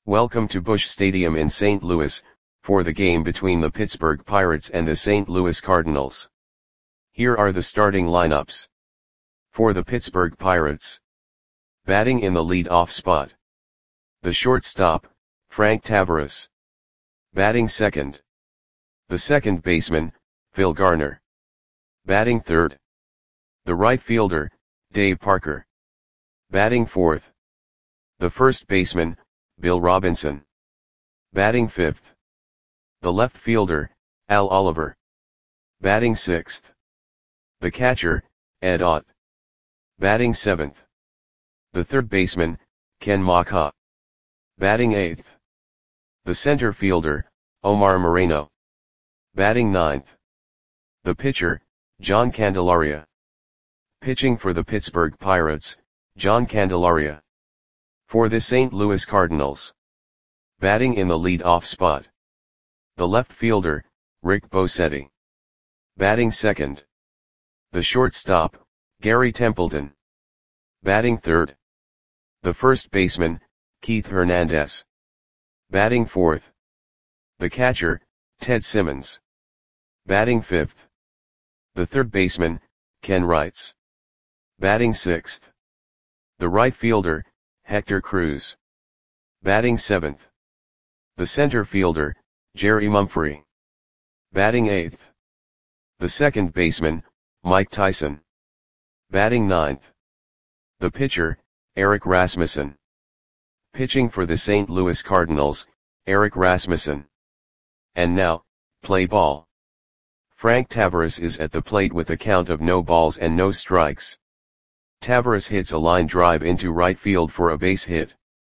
Welcome to Busch Stadium in St. Louis, for the game between the Pittsburgh Pirates and the St. Louis Cardinals. Here are the starting lineups. For the Pittsburgh Pirates. Batting in the lead-off spot. The shortstop, Frank Taveras. Batting second. The second baseman, Phil Garner. Batting third. The right fielder, Dave Parker. Batting fourth. The first baseman, Bill Robinson. Batting fifth. The left fielder, Al Oliver. Batting sixth. The catcher, Ed Ott. Batting seventh. The third baseman, Ken Macha. Batting eighth. The center fielder, Omar Moreno. Batting ninth. The pitcher, John Candelaria. Pitching for the Pittsburgh Pirates, John Candelaria. For the St. Louis Cardinals. Batting in the lead-off spot. The left fielder, Rick Bosetti. Batting second. The shortstop, Gary Templeton. Batting third. The first baseman, Keith Hernandez. Batting fourth. The catcher, Ted Simmons. Batting fifth. The third baseman, Ken Wrights. Batting sixth. The right fielder, Hector Cruz. Batting seventh. The center fielder, Jerry Mumphrey. Batting eighth. The second baseman, Mike Tyson. Batting ninth. The pitcher, Eric Rasmussen. Pitching for the St. Louis Cardinals, Eric Rasmussen. And now, play ball. Frank Taveras is at the plate with a count of no balls and no strikes. Taveras hits a line drive into right field for a base hit.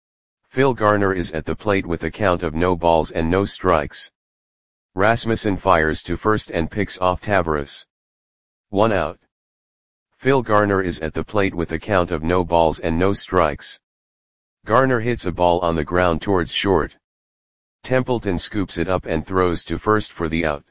Phil Garner is at the plate with a count of no balls and no strikes. Rasmussen fires to first and picks off Taveras. 1 out. Phil Garner is at the plate with a count of no balls and no strikes. Garner hits a ball on the ground towards short. Templeton scoops it up and throws to first for the out.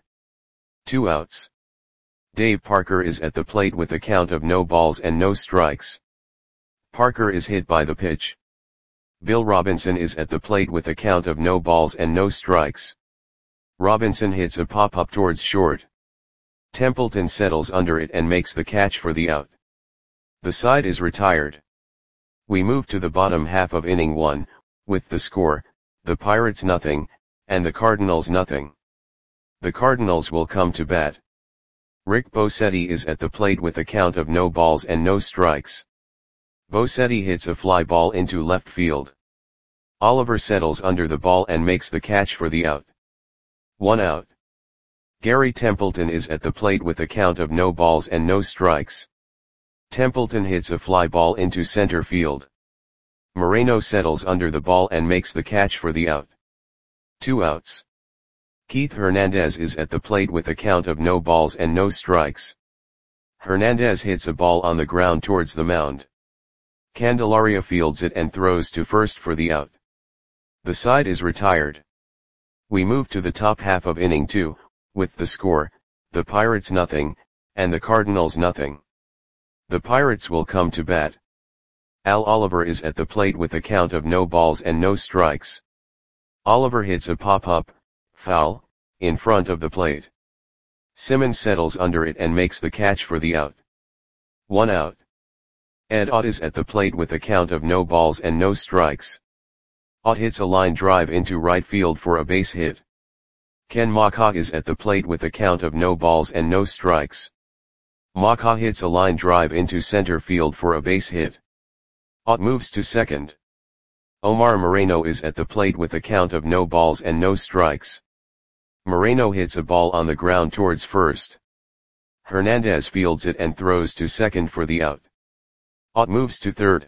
2 outs. Dave Parker is at the plate with a count of no balls and no strikes. Parker is hit by the pitch. Bill Robinson is at the plate with a count of no balls and no strikes. Robinson hits a pop-up towards short. Templeton settles under it and makes the catch for the out. The side is retired. We move to the bottom half of inning 1, with the score, the Pirates nothing, and the Cardinals nothing. The Cardinals will come to bat. Rick Bosetti is at the plate with a count of no balls and no strikes. Bosetti hits a fly ball into left field. Oliver settles under the ball and makes the catch for the out. 1 out. Gary Templeton is at the plate with a count of no balls and no strikes. Templeton hits a fly ball into center field. Moreno settles under the ball and makes the catch for the out. 2 outs. Keith Hernandez is at the plate with a count of no balls and no strikes. Hernandez hits a ball on the ground towards the mound. Candelaria fields it and throws to first for the out. The side is retired. We move to the top half of inning 2, with the score, the Pirates nothing, and the Cardinals nothing. The Pirates will come to bat. Al Oliver is at the plate with a count of no balls and no strikes. Oliver hits a pop-up, foul, in front of the plate. Simmons settles under it and makes the catch for the out. 1 out. Ed Ott is at the plate with a count of no balls and no strikes. Ott hits a line drive into right field for a base hit. Ken Macha is at the plate with a count of no balls and no strikes. Macha hits a line drive into center field for a base hit. Ott moves to second. Omar Moreno is at the plate with a count of no balls and no strikes. Moreno hits a ball on the ground towards first. Hernandez fields it and throws to second for the out. Ott moves to third.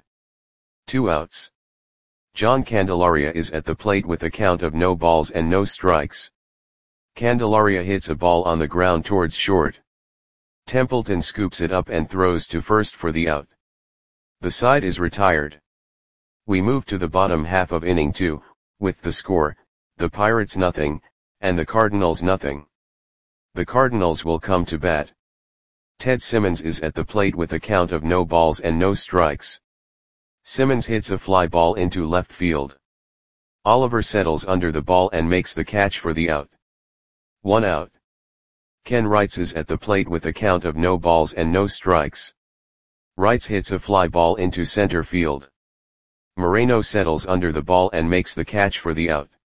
2 outs. John Candelaria is at the plate with a count of no balls and no strikes. Candelaria hits a ball on the ground towards short. Templeton scoops it up and throws to first for the out. The side is retired. We move to the bottom half of inning 2, with the score, the Pirates nothing, and the Cardinals nothing. The Cardinals will come to bat. Ted Simmons is at the plate with a count of no balls and no strikes. Simmons hits a fly ball into left field. Oliver settles under the ball and makes the catch for the out. 1 out. Ken Wrights is at the plate with a count of no balls and no strikes. Wrights hits a fly ball into center field. Moreno settles under the ball and makes the catch for the out.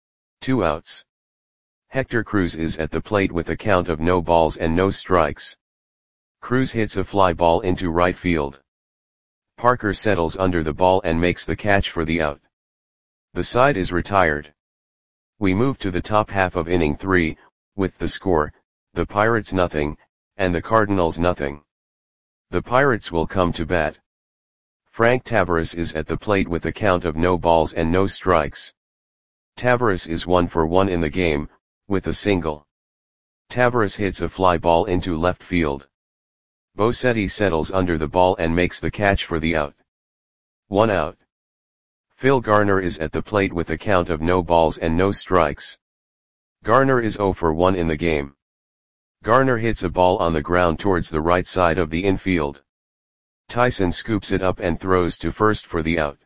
2 outs. Hector Cruz is at the plate with a count of no balls and no strikes. Cruz hits a fly ball into right field. Parker settles under the ball and makes the catch for the out. The side is retired. We move to the top half of inning 3, with the score, the Pirates nothing, and the Cardinals nothing. The Pirates will come to bat. Frank Taveras is at the plate with a count of no balls and no strikes. Taveras is 1 for 1 in the game, with a single. Taveras hits a fly ball into left field. Bosetti settles under the ball and makes the catch for the out. 1 out. Phil Garner is at the plate with a count of no balls and no strikes. Garner is 0 for 1 in the game. Garner hits a ball on the ground towards the right side of the infield. Tyson scoops it up and throws to first for the out.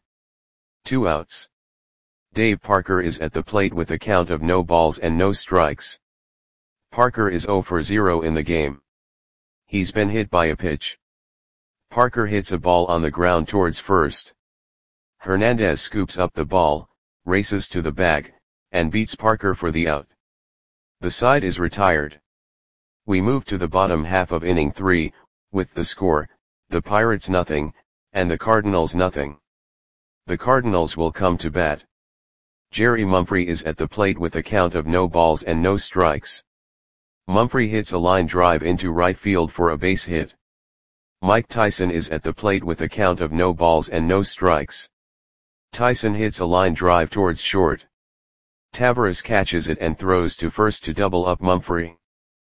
2 outs. Dave Parker is at the plate with a count of no balls and no strikes. Parker is 0 for 0 in the game. He's been hit by a pitch. Parker hits a ball on the ground towards first. Hernandez scoops up the ball, races to the bag, and beats Parker for the out. The side is retired. We move to the bottom half of inning 3, with the score, the Pirates nothing, and the Cardinals nothing. The Cardinals will come to bat. Jerry Mumphrey is at the plate with a count of no balls and no strikes. Mumphrey hits a line drive into right field for a base hit. Mike Tyson is at the plate with a count of no balls and no strikes. Tyson hits a line drive towards short. Taveras catches it and throws to first to double up Mumphrey.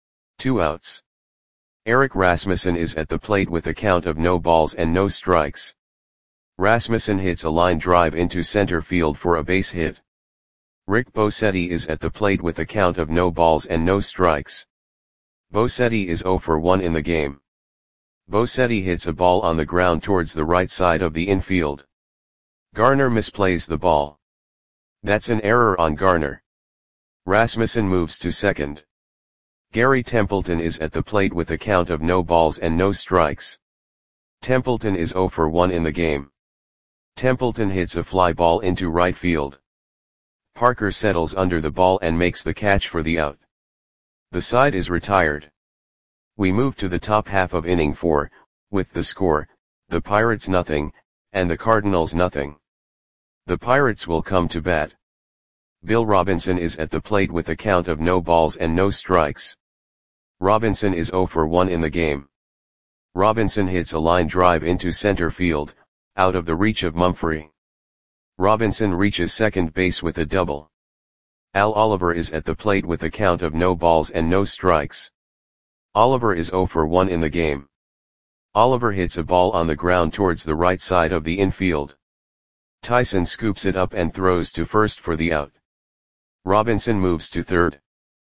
2 outs. Eric Rasmussen is at the plate with a count of no balls and no strikes. Rasmussen hits a line drive into center field for a base hit. Rick Bosetti is at the plate with a count of no balls and no strikes. Bosetti is 0 for 1 in the game. Bosetti hits a ball on the ground towards the right side of the infield. Garner misplays the ball. That's an error on Garner. Rasmussen moves to second. Gary Templeton is at the plate with a count of no balls and no strikes. Templeton is 0 for 1 in the game. Templeton hits a fly ball into right field. Parker settles under the ball and makes the catch for the out. The side is retired. We move to the top half of inning 4, with the score, the Pirates nothing, and the Cardinals nothing. The Pirates will come to bat. Bill Robinson is at the plate with a count of no balls and no strikes. Robinson is 0 for 1 in the game. Robinson hits a line drive into center field, out of the reach of Mumphrey. Robinson reaches second base with a double. Al Oliver is at the plate with a count of no balls and no strikes. Oliver is 0 for 1 in the game. Oliver hits a ball on the ground towards the right side of the infield. Tyson scoops it up and throws to first for the out. Robinson moves to third.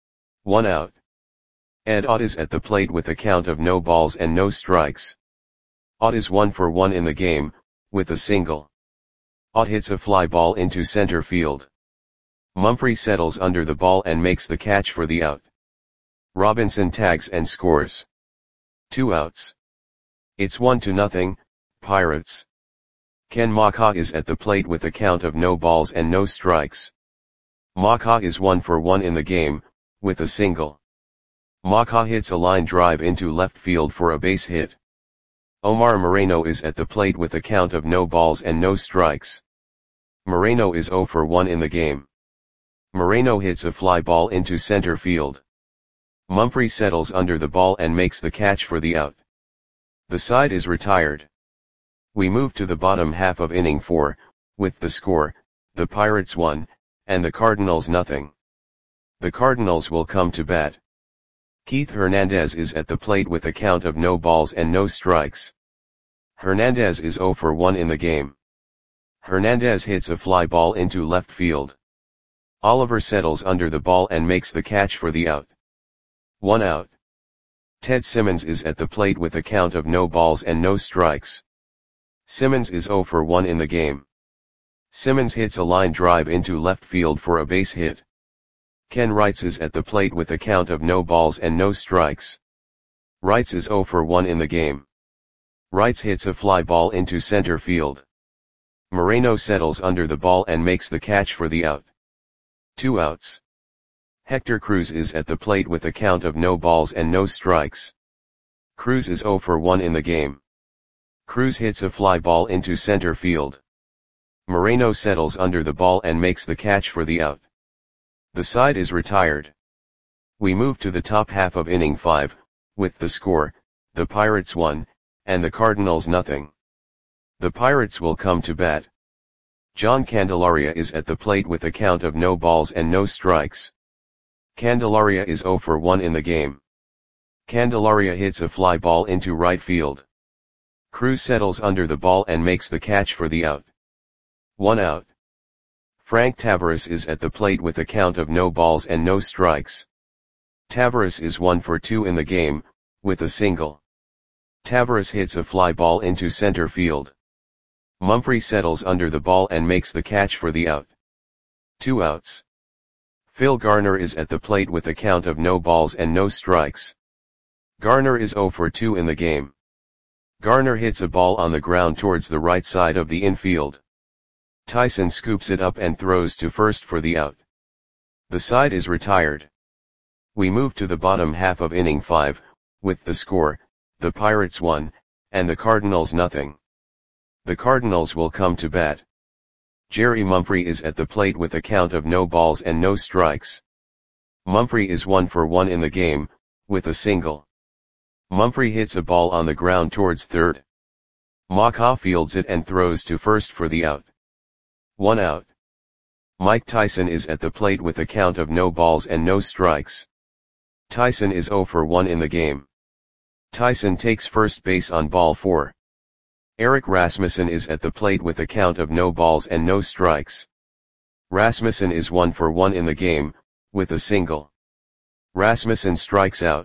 1 out. Ed Ott is at the plate with a count of no balls and no strikes. Ott is 1 for 1 in the game, with a single. Ott hits a fly ball into center field. Mumphrey settles under the ball and makes the catch for the out. Robinson tags and scores. 2 outs. It's 1-0, Pirates. Ken Macha is at the plate with a count of no balls and no strikes. Macha is 1 for 1 in the game, with a single. Macha hits a line drive into left field for a base hit. Omar Moreno is at the plate with a count of no balls and no strikes. Moreno is 0 for 1 in the game. Moreno hits a fly ball into center field. Mumphrey settles under the ball and makes the catch for the out. The side is retired. We move to the bottom half of inning 4, with the score, the Pirates 1, and the Cardinals nothing. The Cardinals will come to bat. Keith Hernandez is at the plate with a count of no balls and no strikes. Hernandez is 0 for 1 in the game. Hernandez hits a fly ball into left field. Oliver settles under the ball and makes the catch for the out. 1 out. Ted Simmons is at the plate with a count of no balls and no strikes. Simmons is 0 for 1 in the game. Simmons hits a line drive into left field for a base hit. Ken Wrights is at the plate with a count of no balls and no strikes. Wrights is 0 for 1 in the game. Wrights hits a fly ball into center field. Moreno settles under the ball and makes the catch for the out. 2 outs. Hector Cruz is at the plate with a count of no balls and no strikes. Cruz is 0 for 1 in the game. Cruz hits a fly ball into center field. Moreno settles under the ball and makes the catch for the out. The side is retired. We move to the top half of inning 5, with the score, the Pirates 1, and the Cardinals nothing. The Pirates will come to bat. John Candelaria is at the plate with a count of no balls and no strikes. Candelaria is 0 for 1 in the game. Candelaria hits a fly ball into right field. Cruz settles under the ball and makes the catch for the out. 1 out. Frank Taveras is at the plate with a count of no balls and no strikes. Taveras is 1 for 2 in the game, with a single. Taveras hits a fly ball into center field. Mumphrey settles under the ball and makes the catch for the out. 2 outs. Phil Garner is at the plate with a count of no balls and no strikes. Garner is 0 for 2 in the game. Garner hits a ball on the ground towards the right side of the infield. Tyson scoops it up and throws to first for the out. The side is retired. We move to the bottom half of inning 5, with the score, the Pirates 1, and the Cardinals nothing. The Cardinals will come to bat. Jerry Mumphrey is at the plate with a count of no balls and no strikes. Mumphrey is 1 for 1 in the game, with a single. Mumphrey hits a ball on the ground towards third. Maka fields it and throws to first for the out. 1 out. Mike Tyson is at the plate with a count of no balls and no strikes. Tyson is 0 for 1 in the game. Tyson takes first base on ball 4. Eric Rasmussen is at the plate with a count of no balls and no strikes. Rasmussen is 1 for 1 in the game, with a single. Rasmussen strikes out.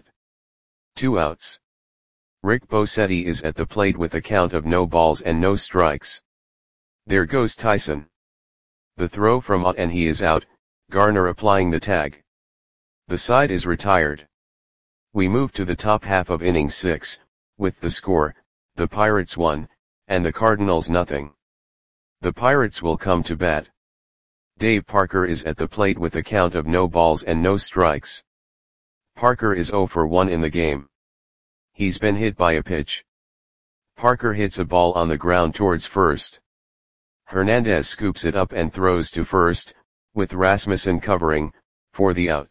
2 outs. Rick Bosetti is at the plate with a count of no balls and no strikes. There goes Tyson. The throw from out and he is out, Garner applying the tag. The side is retired. We move to the top half of inning 6, with the score, the Pirates 1, and the Cardinals nothing. The Pirates will come to bat. Dave Parker is at the plate with a count of no balls and no strikes. Parker is 0 for 1 in the game. He's been hit by a pitch. Parker hits a ball on the ground towards first. Hernandez scoops it up and throws to first, with Rasmussen covering, for the out.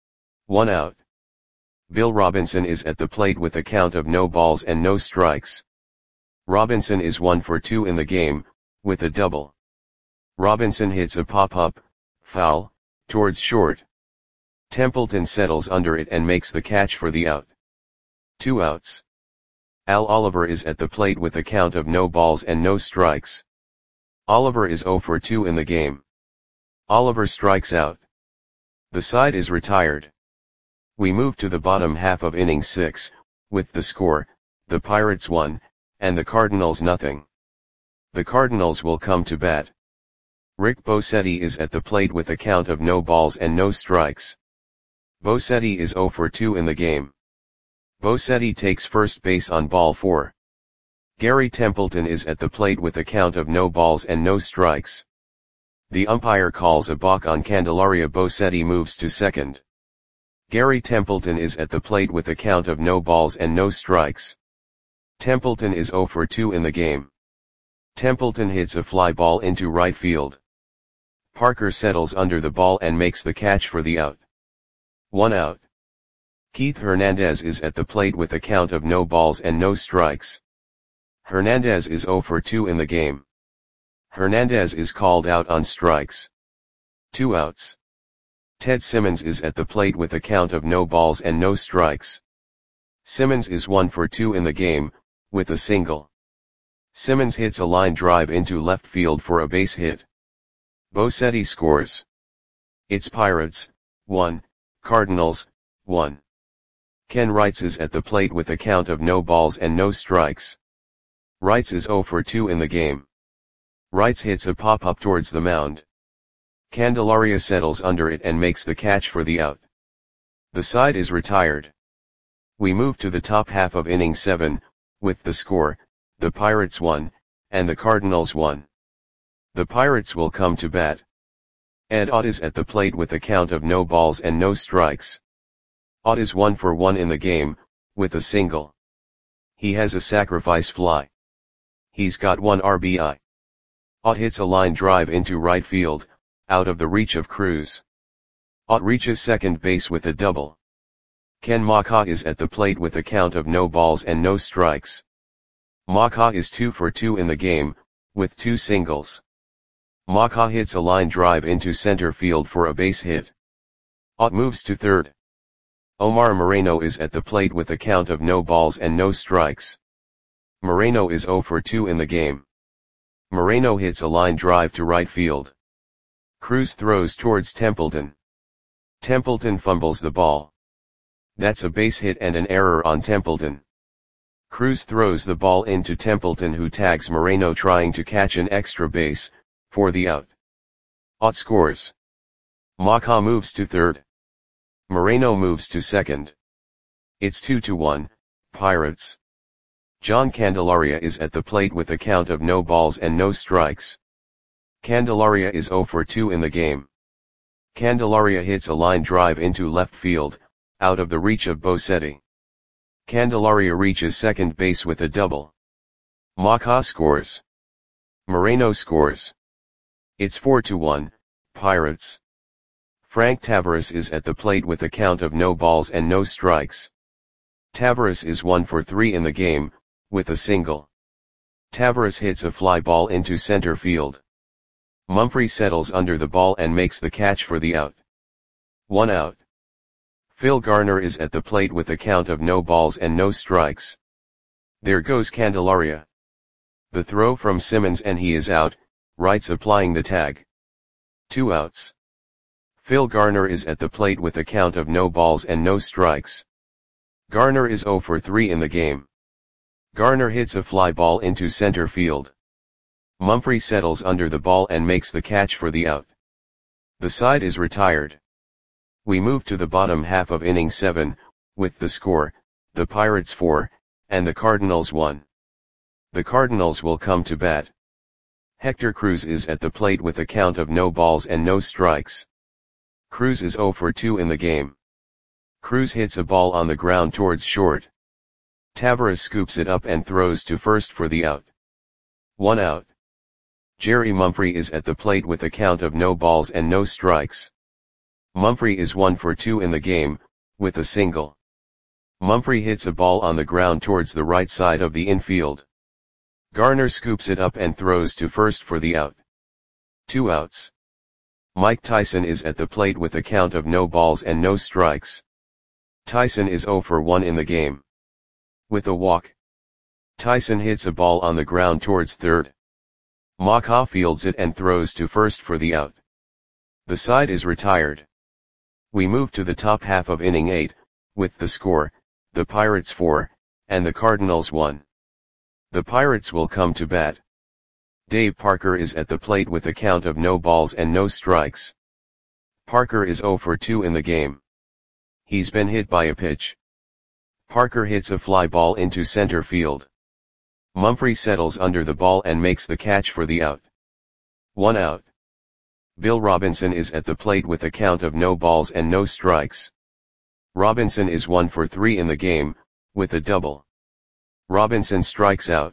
1 out. Bill Robinson is at the plate with a count of no balls and no strikes. Robinson is 1 for 2 in the game, with a double. Robinson hits a pop-up, foul, towards short. Templeton settles under it and makes the catch for the out. 2 outs. Al Oliver is at the plate with a count of no balls and no strikes. Oliver is 0 for 2 in the game. Oliver strikes out. The side is retired. We move to the bottom half of inning 6, with the score, the Pirates 1, and the Cardinals nothing. The Cardinals will come to bat. Rick Bosetti is at the plate with a count of no balls and no strikes. Bosetti is 0 for 2 in the game. Bosetti takes first base on ball 4. Gary Templeton is at the plate with a count of no balls and no strikes. The umpire calls a balk on Candelaria. Bosetti moves to second. Gary Templeton is at the plate with a count of no balls and no strikes. Templeton is 0 for 2 in the game. Templeton hits a fly ball into right field. Parker settles under the ball and makes the catch for the out. 1 out. Keith Hernandez is at the plate with a count of no balls and no strikes. Hernandez is 0 for 2 in the game. Hernandez is called out on strikes. 2 outs. Ted Simmons is at the plate with a count of no balls and no strikes. Simmons is 1 for 2 in the game, with a single. Simmons hits a line drive into left field for a base hit. Bosetti scores. It's Pirates, 1, Cardinals, 1. Ken Wrights is at the plate with a count of no balls and no strikes. Wrights is 0 for 2 in the game. Wrights hits a pop-up towards the mound. Candelaria settles under it and makes the catch for the out. The side is retired. We move to the top half of inning 7, with the score, the Pirates 1, and the Cardinals 1. The Pirates will come to bat. Ed Ott is at the plate with a count of no balls and no strikes. Ott is 1 for 1 in the game, with a single. He has a sacrifice fly. He's got 1 RBI. Ott hits a line drive into right field, out of the reach of Cruz. Ott reaches second base with a double. Ken Macha is at the plate with a count of no balls and no strikes. Macha is 2 for 2 in the game, with 2 singles. Macha hits a line drive into center field for a base hit. Ott moves to third. Omar Moreno is at the plate with a count of no balls and no strikes. Moreno is 0 for 2 in the game. Moreno hits a line drive to right field. Cruz throws towards Templeton. Templeton fumbles the ball. That's a base hit and an error on Templeton. Cruz throws the ball into Templeton, who tags Moreno trying to catch an extra base, for the out. Ott scores. Macha moves to third. Moreno moves to second. It's 2-1, Pirates. John Candelaria is at the plate with a count of no balls and no strikes. Candelaria is 0 for 2 in the game. Candelaria hits a line drive into left field, out of the reach of Bosetti. Candelaria reaches second base with a double. Macha scores. Moreno scores. It's 4-1, Pirates. Frank Taveras is at the plate with a count of no balls and no strikes. Taveras is 1 for 3 in the game, with a single. Taveras hits a fly ball into center field. Mumphrey settles under the ball and makes the catch for the out. 1 out. Phil Garner is at the plate with a count of no balls and no strikes. There goes Candelaria. The throw from Simmons and he is out, Wrights applying the tag. 2 outs. Phil Garner is at the plate with a count of no balls and no strikes. Garner is 0 for 3 in the game. Garner hits a fly ball into center field. Mumphrey settles under the ball and makes the catch for the out. The side is retired. We move to the bottom half of inning 7, with the score, the Pirates 4, and the Cardinals 1. The Cardinals will come to bat. Hector Cruz is at the plate with a count of no balls and no strikes. Cruz is 0 for 2 in the game. Cruz hits a ball on the ground towards short. Taveras scoops it up and throws to first for the out. 1 out. Jerry Mumphrey is at the plate with a count of no balls and no strikes. Mumphrey is 1 for 2 in the game, with a single. Mumphrey hits a ball on the ground towards the right side of the infield. Garner scoops it up and throws to first for the out. 2 outs. Mike Tyson is at the plate with a count of no balls and no strikes. Tyson is 0 for 1 in the game. With a walk. Tyson hits a ball on the ground towards third. Macha fields it and throws to first for the out. The side is retired. We move to the top half of inning 8, with the score, the Pirates 4, and the Cardinals 1. The Pirates will come to bat. Dave Parker is at the plate with a count of no balls and no strikes. Parker is 0 for 2 in the game. He's been hit by a pitch. Parker hits a fly ball into center field. Mumphrey settles under the ball and makes the catch for the out. 1 out. Bill Robinson is at the plate with a count of no balls and no strikes. Robinson is 1 for 3 in the game, with a double. Robinson strikes out.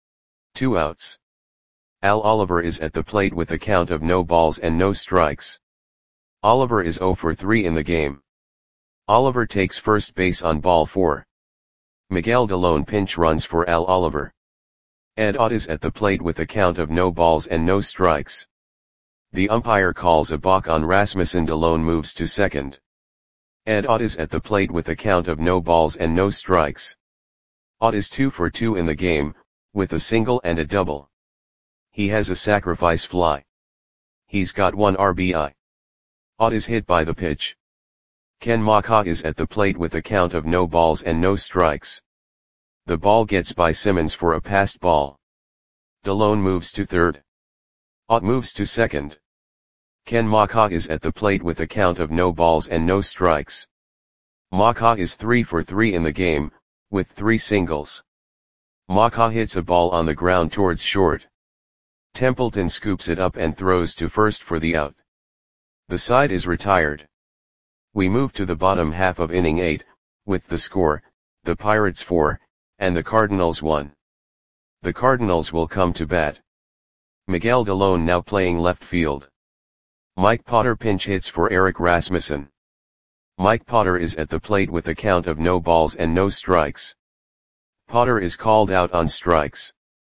2 outs. Al Oliver is at the plate with a count of no balls and no strikes. Oliver is 0 for 3 in the game. Oliver takes first base on ball 4. Miguel Delone pinch runs for Al Oliver. Ed Ott is at the plate with a count of no balls and no strikes. The umpire calls a balk on Rasmussen. Delone moves to second. Ed Ott is at the plate with a count of no balls and no strikes. Ott is 2 for 2 in the game, with a single and a double. He has a sacrifice fly. He's got 1 RBI. Ott is hit by the pitch. Ken Macha is at the plate with a count of no balls and no strikes. The ball gets by Simmons for a passed ball. Delone moves to third. Ott moves to second. Ken Maka is at the plate with a count of no balls and no strikes. Maka is 3 for 3 in the game, with 3 singles. Maka hits a ball on the ground towards short. Templeton scoops it up and throws to first for the out. The side is retired. We move to the bottom half of inning 8, with the score, the Pirates 4, and the Cardinals 1. The Cardinals will come to bat. Miguel Delone now playing left field. Mike Potter pinch hits for Eric Rasmussen. Mike Potter is at the plate with a count of no balls and no strikes. Potter is called out on strikes.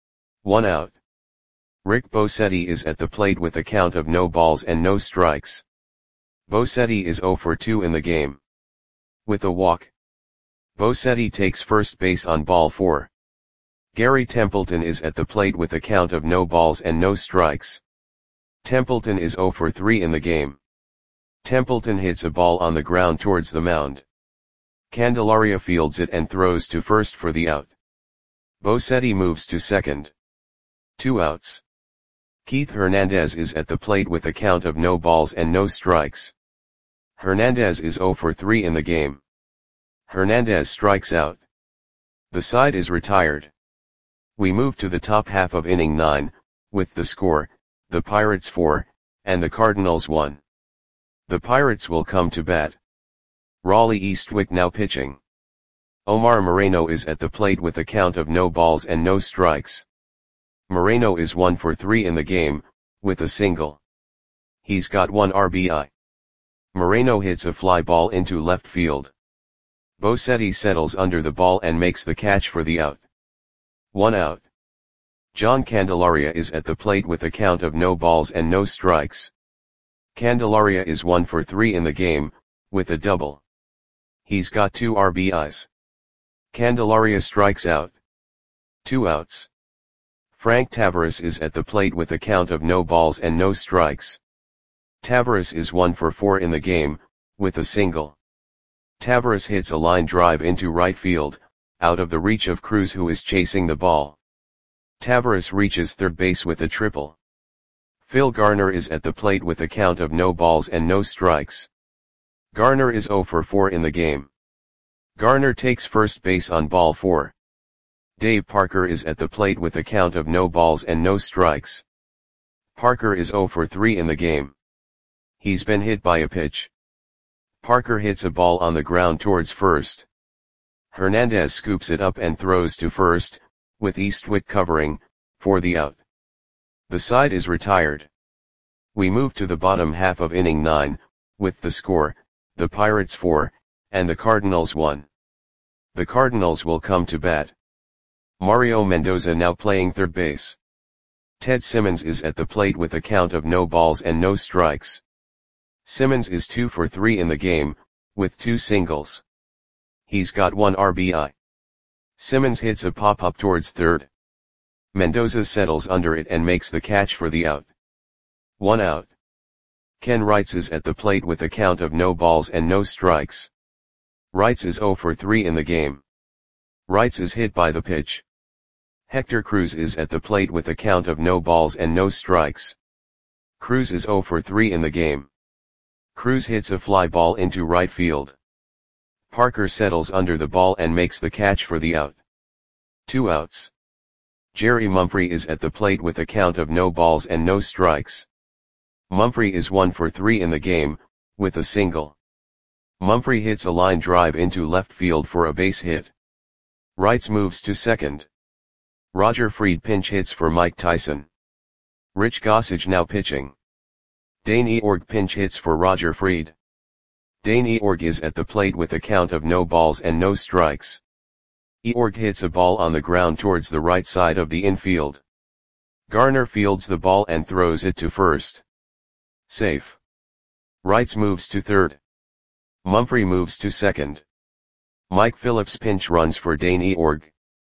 1 out. Rick Bosetti is at the plate with a count of no balls and no strikes. Bosetti is 0 for 2 in the game. With a walk. Bosetti takes first base on ball 4. Gary Templeton is at the plate with a count of no balls and no strikes. Templeton is 0 for 3 in the game. Templeton hits a ball on the ground towards the mound. Candelaria fields it and throws to first for the out. Bosetti moves to second. 2 outs. Keith Hernandez is at the plate with a count of no balls and no strikes. Hernandez is 0 for 3 in the game. Hernandez strikes out. The side is retired. We move to the top half of inning 9, with the score, the Pirates 4, and the Cardinals 1. The Pirates will come to bat. Raleigh Eastwick now pitching. Omar Moreno is at the plate with a count of no balls and no strikes. Moreno is 1 for 3 in the game, with a single. He's got 1 RBI. Moreno hits a fly ball into left field. Bosetti settles under the ball and makes the catch for the out. 1 out. John Candelaria is at the plate with a count of no balls and no strikes. Candelaria is 1 for 3 in the game, with a double. He's got 2 RBIs. Candelaria strikes out. 2 outs. Frank Tavares is at the plate with a count of no balls and no strikes. Tavares is 1 for 4 in the game, with a single. Tavares hits a line drive into right field, out of the reach of Cruz, who is chasing the ball. Tavares reaches third base with a triple. Phil Garner is at the plate with a count of no balls and no strikes. Garner is 0 for 4 in the game. Garner takes first base on ball 4. Dave Parker is at the plate with a count of no balls and no strikes. Parker is 0 for 3 in the game. He's been hit by a pitch. Parker hits a ball on the ground towards first. Hernandez scoops it up and throws to first, with Eastwick covering, for the out. The side is retired. We move to the bottom half of inning 9, with the score, the Pirates 4, and the Cardinals 1. The Cardinals will come to bat. Mario Mendoza now playing third base. Ted Simmons is at the plate with a count of no balls and no strikes. Simmons is 2 for 3 in the game, with 2 singles. He's got 1 RBI. Simmons hits a pop-up towards third. Mendoza settles under it and makes the catch for the out. 1 out. Ken Wrights is at the plate with a count of no balls and no strikes. Wrights is 0 for 3 in the game. Wrights is hit by the pitch. Hector Cruz is at the plate with a count of no balls and no strikes. Cruz is 0 for 3 in the game. Cruz hits a fly ball into right field. Parker settles under the ball and makes the catch for the out. 2 outs. Jerry Mumphrey is at the plate with a count of no balls and no strikes. Mumphrey is 1 for 3 in the game, with a single. Mumphrey hits a line drive into left field for a base hit. Wrights moves to second. Roger Freed pinch hits for Mike Tyson. Rich Gossage now pitching. Dane Eorg pinch hits for Roger Freed. Dane Eorg is at the plate with a count of no balls and no strikes. Eorg hits a ball on the ground towards the right side of the infield. Garner fields the ball and throws it to first. Safe. Wrights moves to third. Mumphrey moves to second. Mike Phillips pinch runs for Dane Eorg.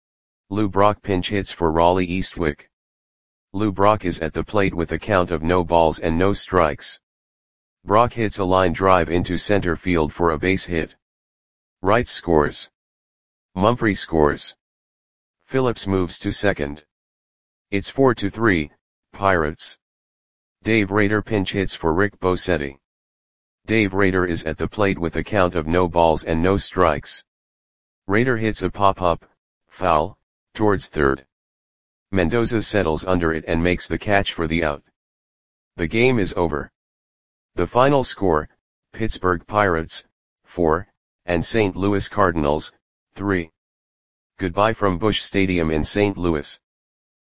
Lou Brock pinch hits for Raleigh Eastwick. Lou Brock is at the plate with a count of no balls and no strikes. Brock hits a line drive into center field for a base hit. Wright scores. Mumphrey scores. Phillips moves to second. It's 4-3, Pirates. Dave Rader pinch hits for Rick Bosetti. Dave Rader is at the plate with a count of no balls and no strikes. Rader hits a pop-up, foul, towards third. Mendoza settles under it and makes the catch for the out. The game is over. The final score, Pittsburgh Pirates, 4, and St. Louis Cardinals, 3. Goodbye from Busch Stadium in St. Louis.